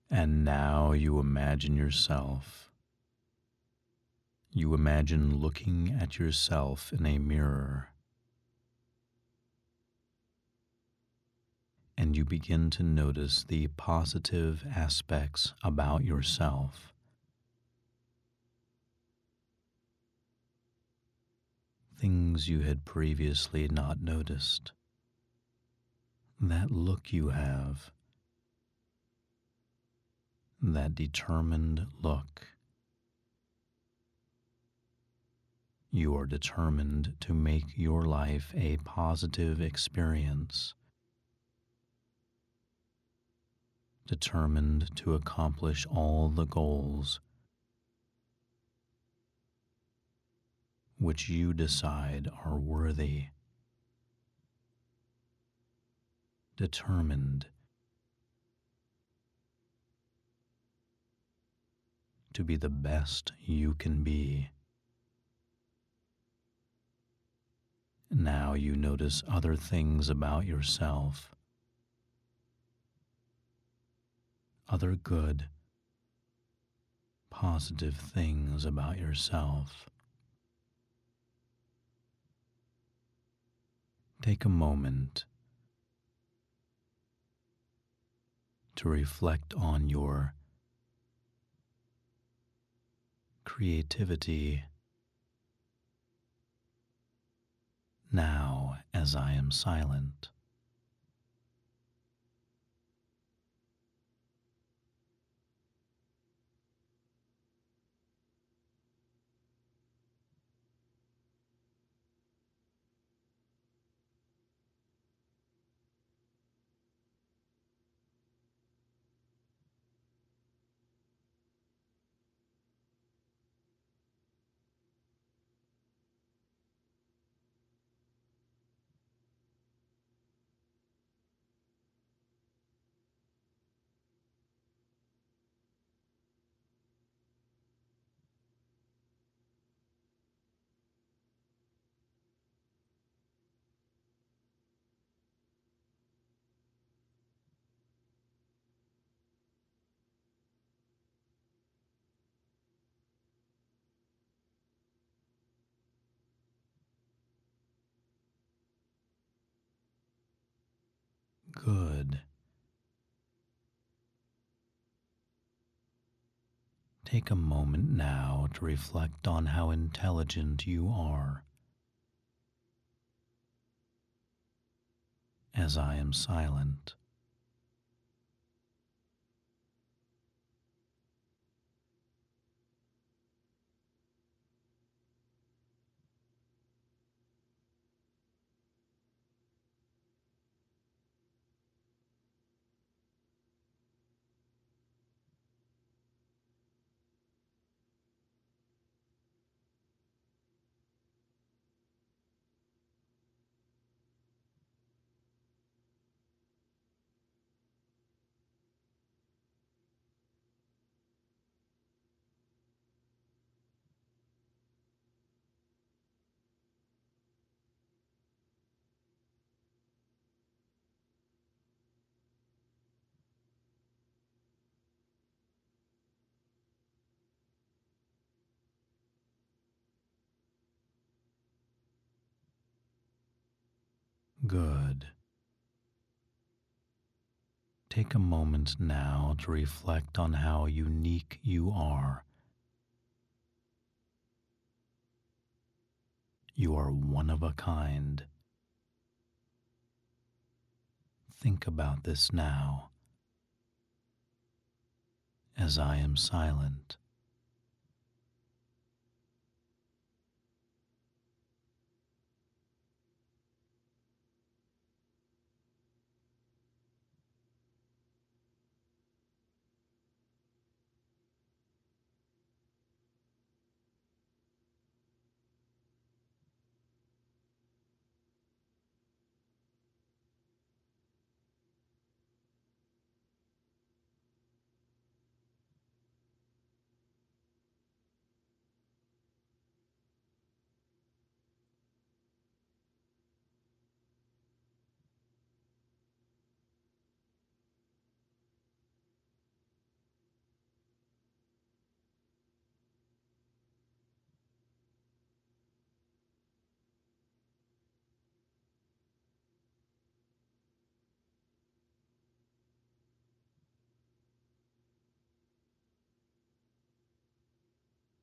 And now you imagine yourself. You imagine looking at yourself in a mirror, and you begin to notice the positive aspects about yourself, things you had previously not noticed. That look you have, that determined look. You are determined to make your life a positive experience, determined to accomplish all the goals which you decide are worthy, determined to be the best you can be. Now you notice other things about yourself, other good, positive things about yourself. Take a moment to reflect on your creativity. Now, as I am silent, good. Take a moment now to reflect on how intelligent you are. As I am silent, good. Take a moment now to reflect on how unique you are. You are one of a kind. Think about this now, as I am silent.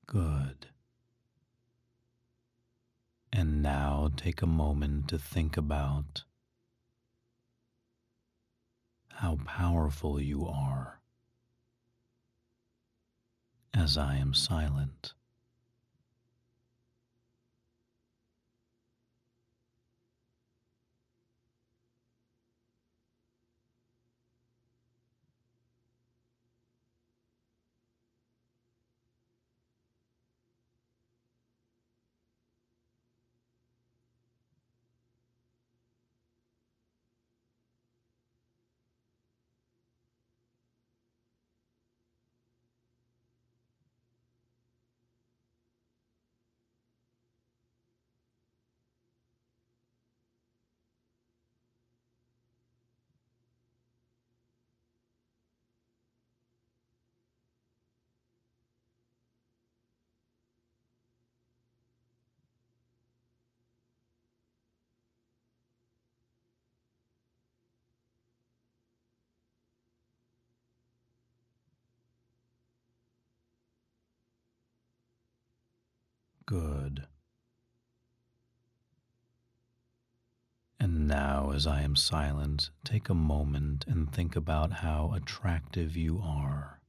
Good. And now take a moment to think about how powerful you are as I am silent. Good. And now, as I am silent, take a moment and think about how attractive you are.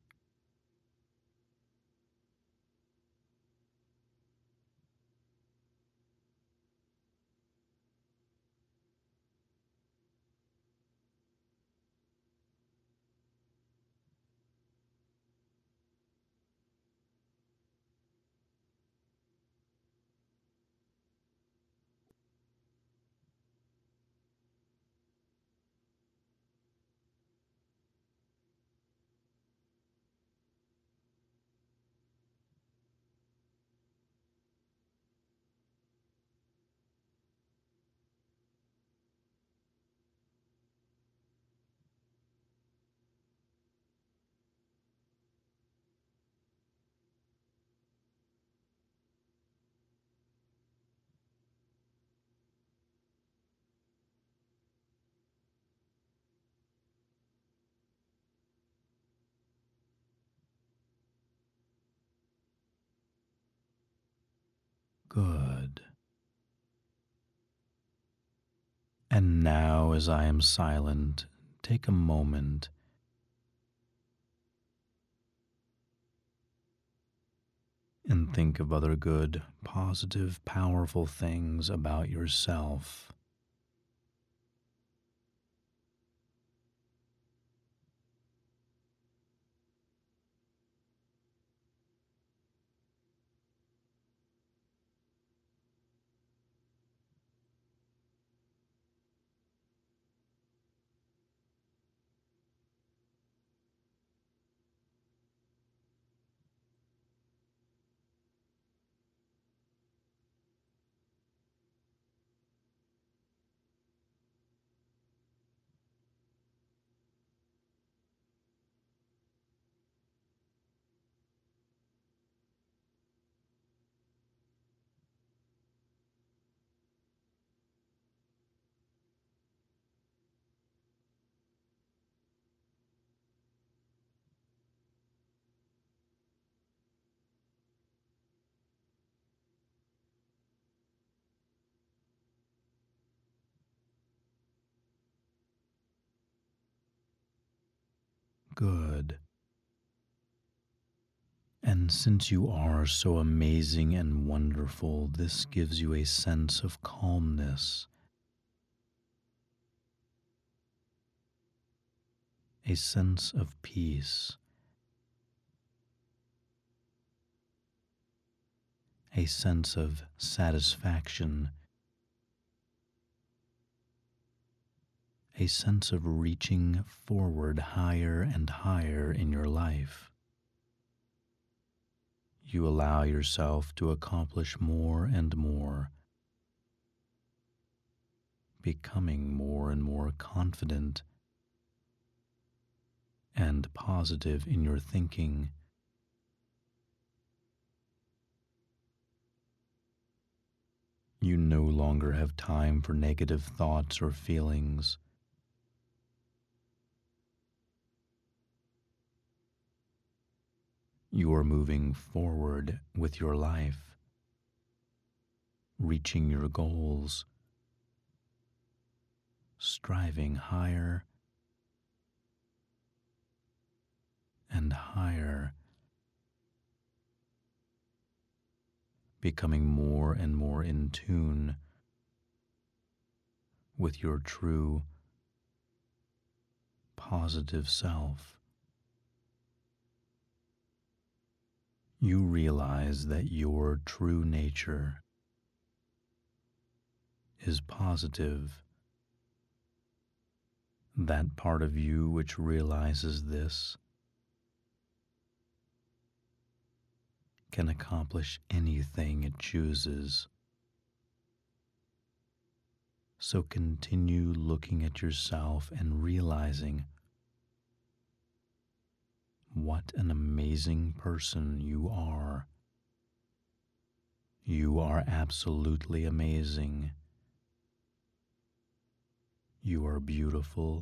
Good. And now, as I am silent, take a moment and think of other good, positive, powerful things about yourself. Good. And since you are so amazing and wonderful, this gives you a sense of calmness, a sense of peace, a sense of satisfaction, a sense of reaching forward higher and higher in your life. You allow yourself to accomplish more and more, becoming more and more confident and positive in your thinking. You no longer have time for negative thoughts or feelings. You are moving forward with your life, reaching your goals, striving higher and higher, becoming more and more in tune with your true positive self. You realize that your true nature is positive. That part of you which realizes this can accomplish anything it chooses. So continue looking at yourself and realizing what an amazing person you are. You are absolutely amazing. You are beautiful.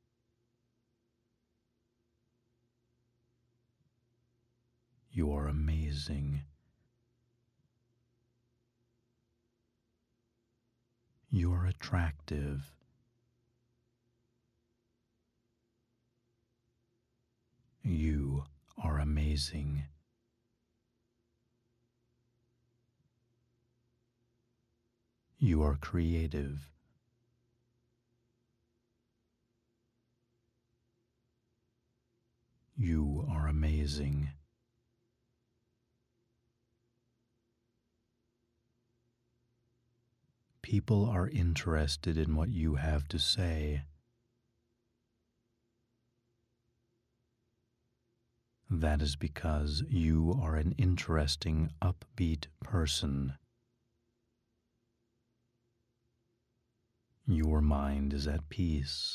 You are amazing. You are attractive. You are amazing. You are creative. You are amazing. People are interested in what you have to say. That is because you are an interesting, upbeat person. Your mind is at peace.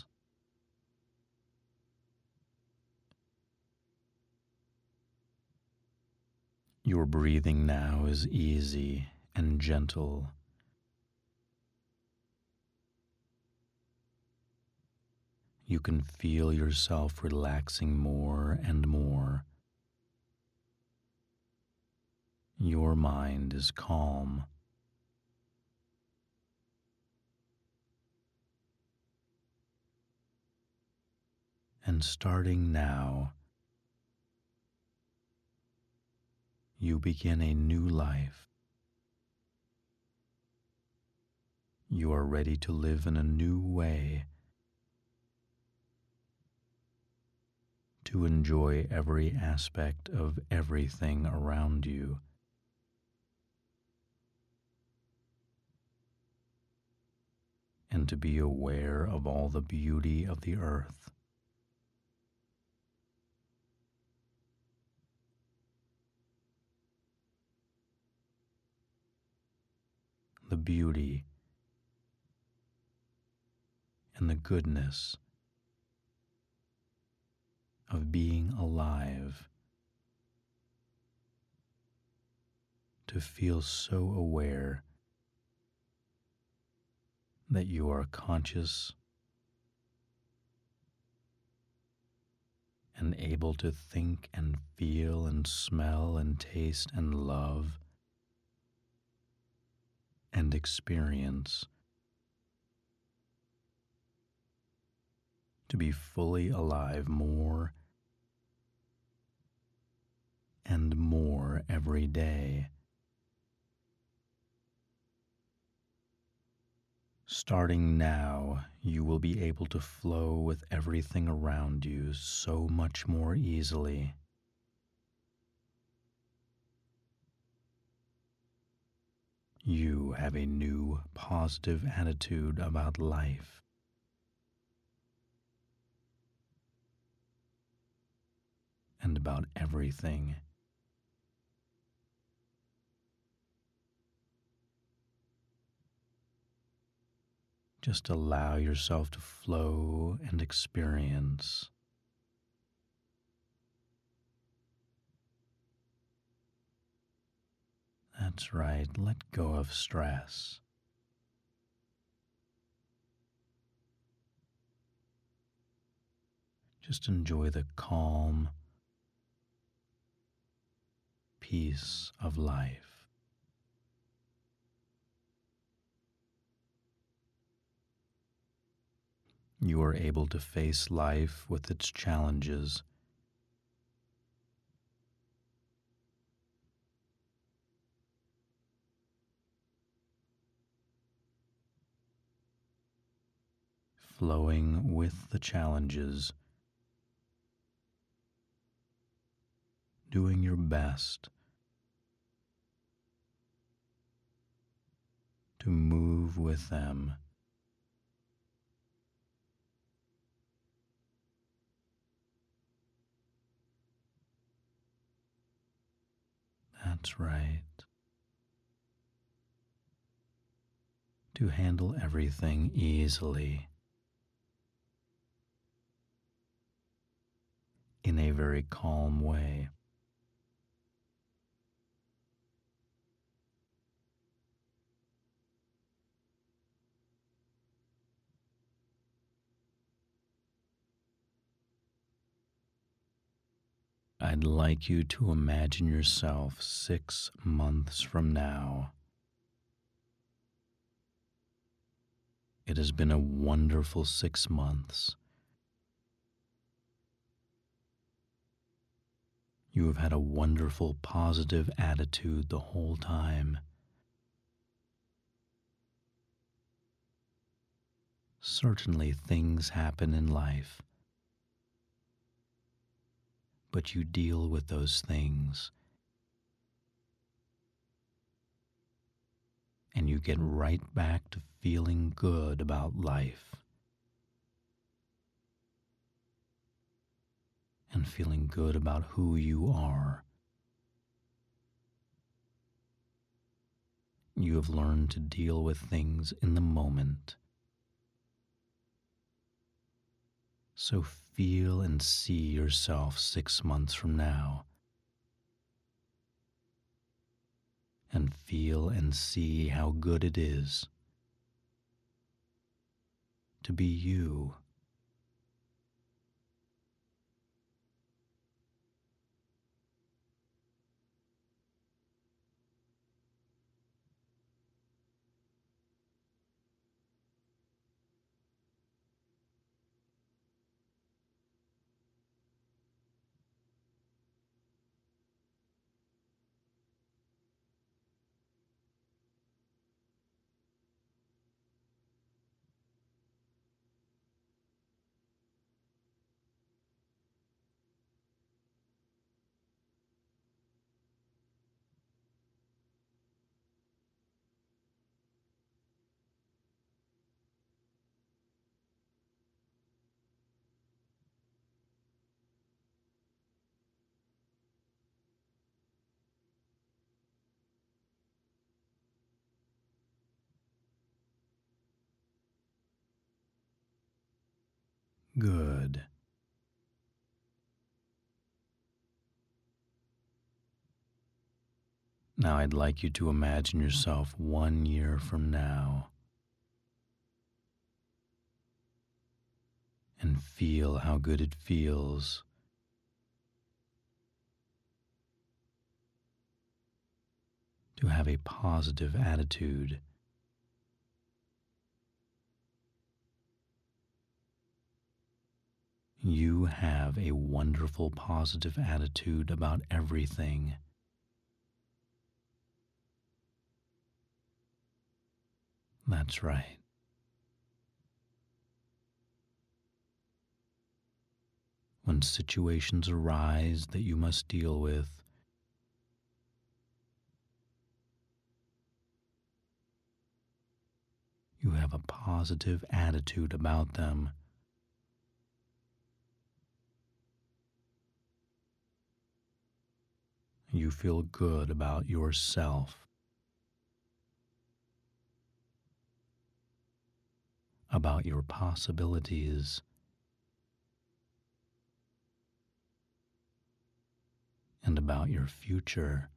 Your breathing now is easy and gentle. You can feel yourself relaxing more and more. Your mind is calm. And starting now, you begin a new life. You are ready to live in a new way, to enjoy every aspect of everything around you. And to be aware of all the beauty of the earth. The beauty and the goodness of being alive. To feel so aware that you are conscious and able to think and feel and smell and taste and love and experience. To be fully alive more and more every day. Starting now, you will be able to flow with everything around you so much more easily. You have a new positive attitude about life. And about everything. Just allow yourself to flow and experience. That's right, let go of stress. Just enjoy the calm piece of life. You are able to face life with its challenges flowing with the challenges, doing your best to move with them. That's right. To handle everything easily in a very calm way. I'd like you to imagine yourself 6 months from now. It has been a wonderful 6 months. You have had a wonderful, positive attitude the whole time. Certainly, things happen in life, but you deal with those things and you get right back to feeling good about life and feeling good about who you are. You have learned to deal with things in the moment. So feel and see yourself 6 months from now. And feel and see how good it is to be you. Good. Now I'd like you to imagine yourself 1 year from now and feel how good it feels to have a positive attitude. You have a wonderful positive attitude about everything. That's right. When situations arise that you must deal with, you have a positive attitude about them. You feel good about yourself, about your possibilities, and about your future.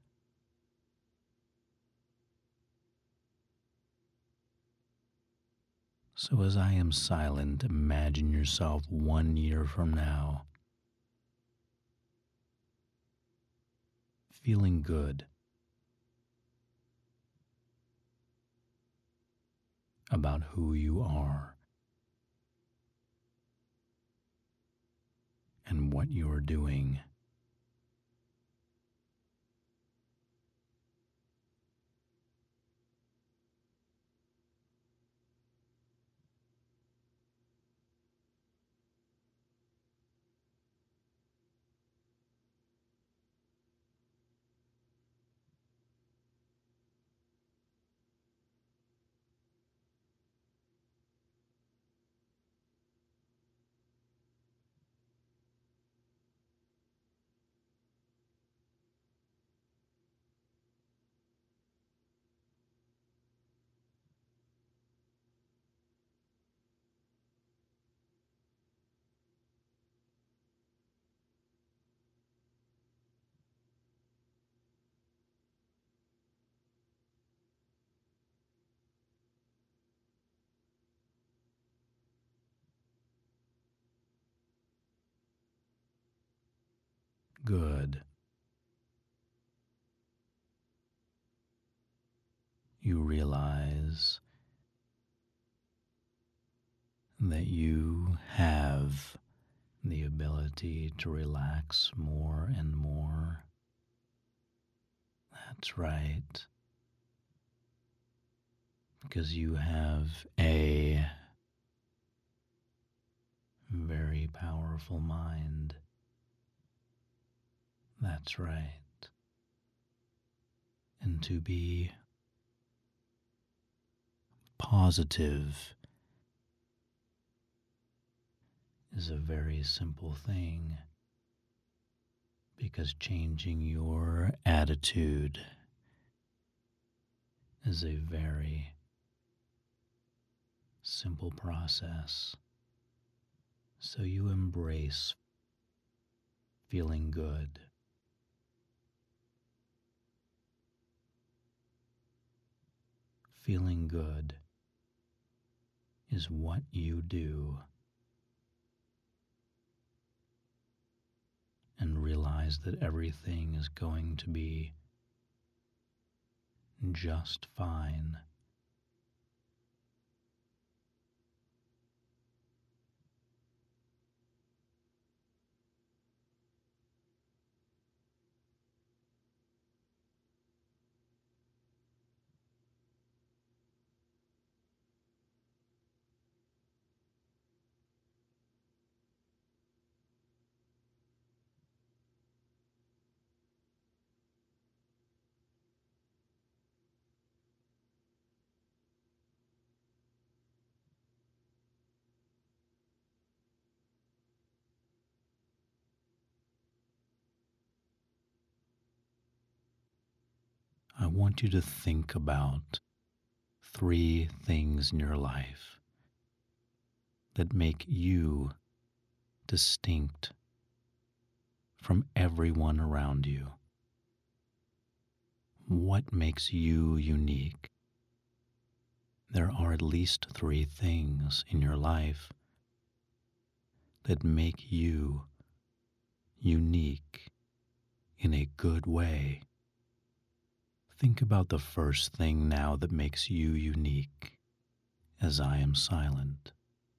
So as I am silent, imagine yourself 1 year from now, feeling good about who you are and what you're doing. Good. You realize that you have the ability to relax more and more. That's right, because you have a very powerful mind. That's right. And to be positive is a very simple thing, because changing your attitude is a very simple process. So you embrace feeling good. Feeling good is what you do, and realize that everything is going to be just fine. I want you to think about 3 things in your life that make you distinct from everyone around you. What makes you unique? There are at least 3 things in your life that make you unique in a good way. Think about the first thing now that makes you unique as I am silent.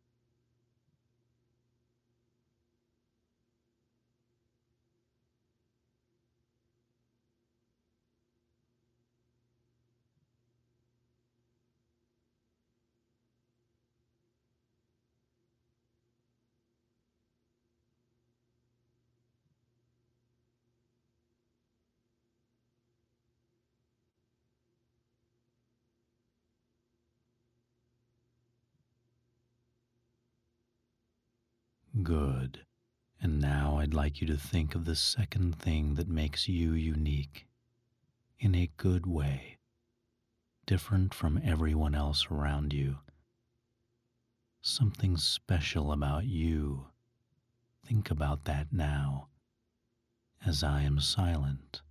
Good. And now I'd like you to think of the second thing that makes you unique in a good way, different from everyone else around you. Something special about you. Think about that now as I am silent.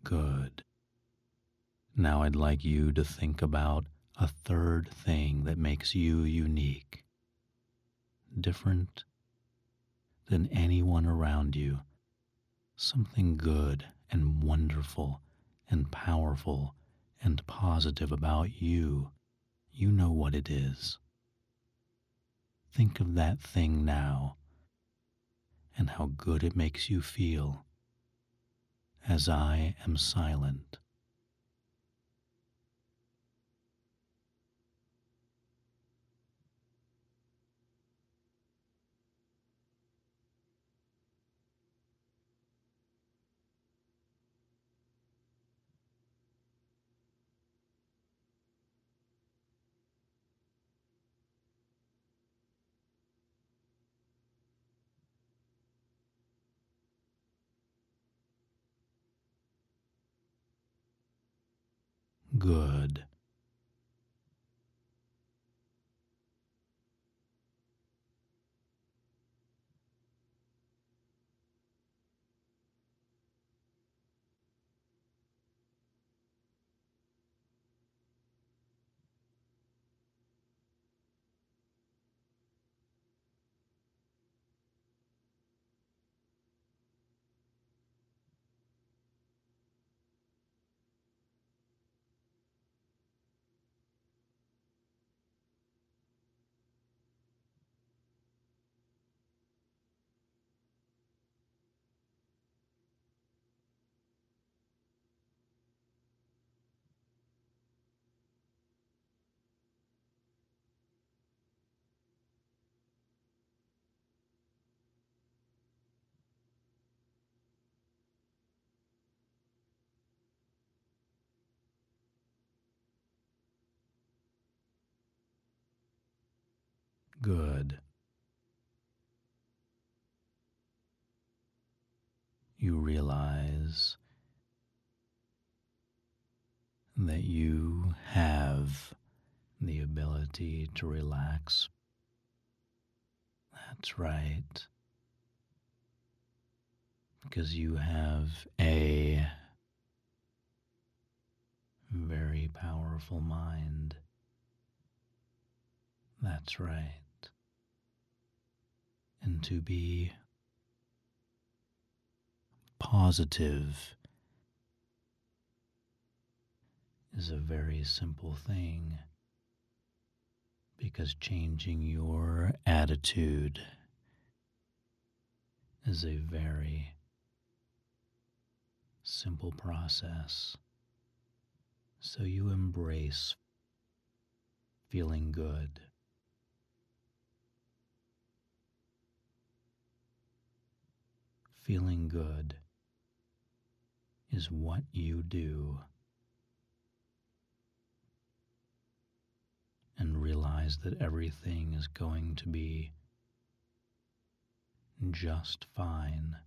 Good. Now I'd like you to think about a third thing that makes you unique, different than anyone around you, something good and wonderful and powerful and positive about you. You know what it is. Think of that thing now and how good it makes you feel as I am silent. Good. Good. You realize that you have the ability to relax. That's right, because you have a very powerful mind. That's right. And to be positive is a very simple thing because changing your attitude is a very simple process. So you embrace feeling good. Feeling good is what you do, and realize that everything is going to be just fine.